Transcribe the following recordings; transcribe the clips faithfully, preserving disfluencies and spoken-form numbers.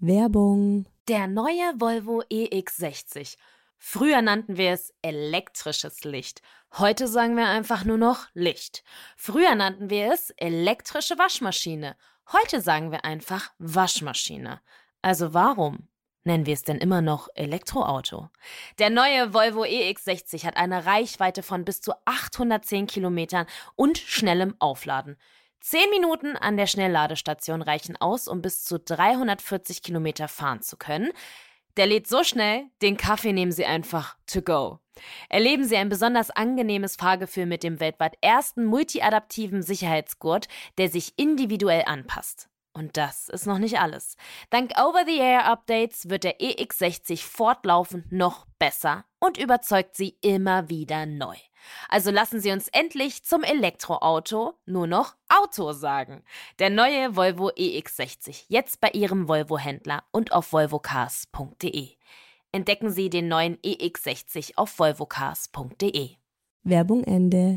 Werbung. Der neue Volvo E X sechzig. Früher nannten wir es elektrisches Licht. Heute sagen wir einfach nur noch Licht. Früher nannten wir es elektrische Waschmaschine. Heute sagen wir einfach Waschmaschine. Also warum nennen wir es denn immer noch Elektroauto? Der neue Volvo E X sechzig hat eine Reichweite von bis zu achthundertzehn Kilometern und schnellem Aufladen. Zehn Minuten an der Schnellladestation reichen aus, um bis zu dreihundertvierzig Kilometer fahren zu können. Der lädt so schnell, den Kaffee nehmen Sie einfach to go. Erleben Sie ein besonders angenehmes Fahrgefühl mit dem weltweit ersten multiadaptiven Sicherheitsgurt, der sich individuell anpasst. Und das ist noch nicht alles. Dank Over-the-Air-Updates wird der E X sechzig fortlaufend noch besser und überzeugt Sie immer wieder neu. Also lassen Sie uns endlich zum Elektroauto nur noch Auto sagen. Der neue Volvo E X sechzig, jetzt bei Ihrem Volvo-Händler und auf volvo cars punkt de. Entdecken Sie den neuen E X sechzig auf volvo cars punkt de. Werbung Ende.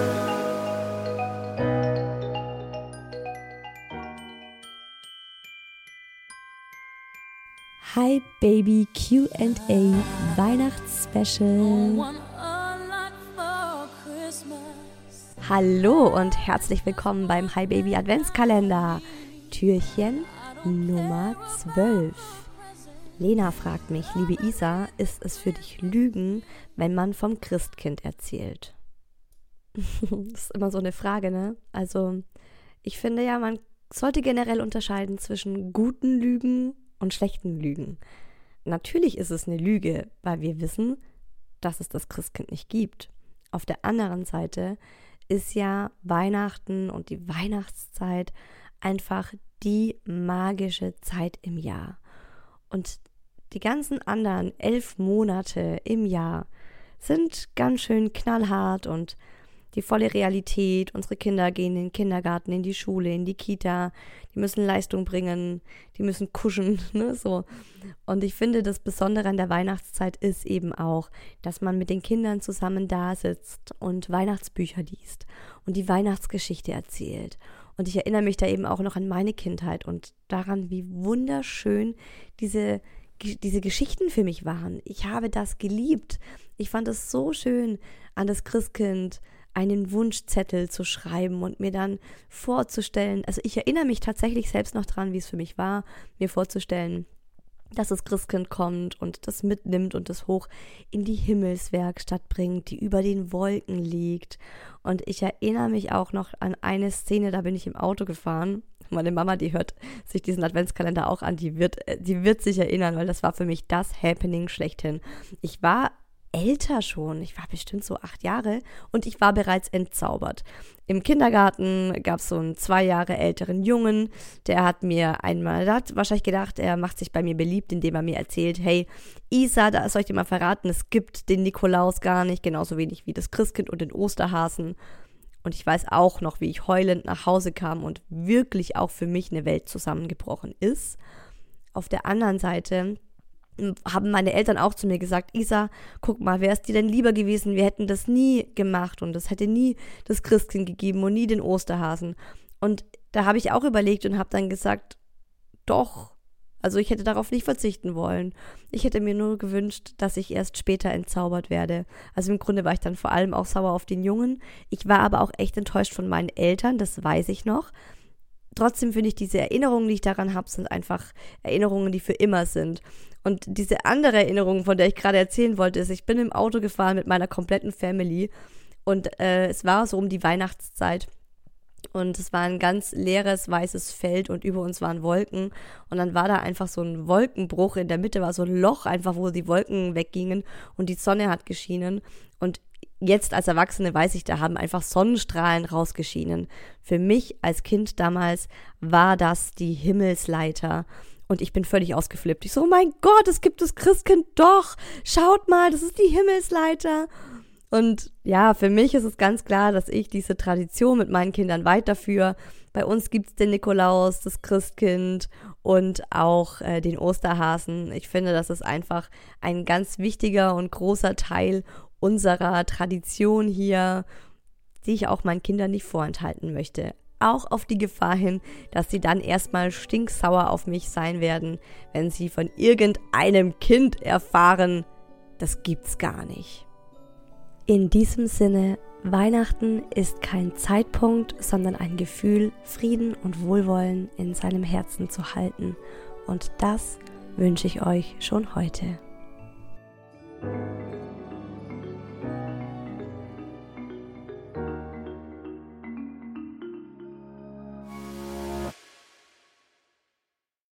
Hi Baby Q and A Weihnachtsspecial. Hallo und herzlich willkommen beim Hi Baby Adventskalender. Türchen Nummer zwölf. Lena fragt mich, liebe Isa, ist es für dich Lügen, wenn man vom Christkind erzählt? Das ist immer so eine Frage, ne? Also ich finde ja, man sollte generell unterscheiden zwischen guten Lügen und schlechten Lügen. Natürlich ist es eine Lüge, weil wir wissen, dass es das Christkind nicht gibt. Auf der anderen Seite ist ja Weihnachten und die Weihnachtszeit einfach die magische Zeit im Jahr. Und die ganzen anderen elf Monate im Jahr sind ganz schön knallhart und die volle Realität. Unsere Kinder gehen in den Kindergarten, in die Schule, in die Kita. Die müssen Leistung bringen, die müssen kuschen, ne, so. Und ich finde, das Besondere an der Weihnachtszeit ist eben auch, dass man mit den Kindern zusammen da sitzt und Weihnachtsbücher liest und die Weihnachtsgeschichte erzählt. Und ich erinnere mich da eben auch noch an meine Kindheit und daran, wie wunderschön diese, diese Geschichten für mich waren. Ich habe das geliebt. Ich fand es so schön, an das Christkind einen Wunschzettel zu schreiben und mir dann vorzustellen, also ich erinnere mich tatsächlich selbst noch dran, wie es für mich war, mir vorzustellen, dass das Christkind kommt und das mitnimmt und das hoch in die Himmelswerkstatt bringt, die über den Wolken liegt. Und ich erinnere mich auch noch an eine Szene, da bin ich im Auto gefahren. Meine Mama, die hört sich diesen Adventskalender auch an, die wird, die wird sich erinnern, weil das war für mich das Happening schlechthin. Ich war älter schon, ich war bestimmt so acht Jahre und ich war bereits entzaubert. Im Kindergarten gab es so einen zwei Jahre älteren Jungen, der hat mir einmal, der hat wahrscheinlich gedacht, er macht sich bei mir beliebt, indem er mir erzählt, hey Isa, da soll ich dir mal verraten, es gibt den Nikolaus gar nicht, genauso wenig wie das Christkind und den Osterhasen. Und ich weiß auch noch, wie ich heulend nach Hause kam und wirklich auch für mich eine Welt zusammengebrochen ist. Auf der anderen Seite haben meine Eltern auch zu mir gesagt, Isa, guck mal, wäre es dir denn lieber gewesen, wir hätten das nie gemacht und es hätte nie das Christkind gegeben und nie den Osterhasen. Und da habe ich auch überlegt und habe dann gesagt, doch, also ich hätte darauf nicht verzichten wollen. Ich hätte mir nur gewünscht, dass ich erst später entzaubert werde. Also im Grunde war ich dann vor allem auch sauer auf den Jungen. Ich war aber auch echt enttäuscht von meinen Eltern, das weiß ich noch. Trotzdem finde ich, diese Erinnerungen, die ich daran habe, sind einfach Erinnerungen, die für immer sind. Und diese andere Erinnerung, von der ich gerade erzählen wollte, ist, ich bin im Auto gefahren mit meiner kompletten Family und äh, es war so um die Weihnachtszeit und es war ein ganz leeres, weißes Feld und über uns waren Wolken und dann war da einfach so ein Wolkenbruch, in der Mitte war so ein Loch, einfach wo die Wolken weggingen und die Sonne hat geschienen und jetzt als Erwachsene weiß ich, da haben einfach Sonnenstrahlen rausgeschienen. Für mich als Kind damals war das die Himmelsleiter. Und ich bin völlig ausgeflippt. Ich so, oh mein Gott, es gibt das Christkind doch. Schaut mal, das ist die Himmelsleiter. Und ja, für mich ist es ganz klar, dass ich diese Tradition mit meinen Kindern weiterführe. Bei uns gibt es den Nikolaus, das Christkind und auch äh, den Osterhasen. Ich finde, das ist einfach ein ganz wichtiger und großer Teil unserer Tradition hier, die ich auch meinen Kindern nicht vorenthalten möchte. auch auf die Gefahr hin, dass sie dann erstmal stinksauer auf mich sein werden, wenn sie von irgendeinem Kind erfahren, das gibt's gar nicht. In diesem Sinne, Weihnachten ist kein Zeitpunkt, sondern ein Gefühl, Frieden und Wohlwollen in seinem Herzen zu halten. Und das wünsche ich euch schon heute.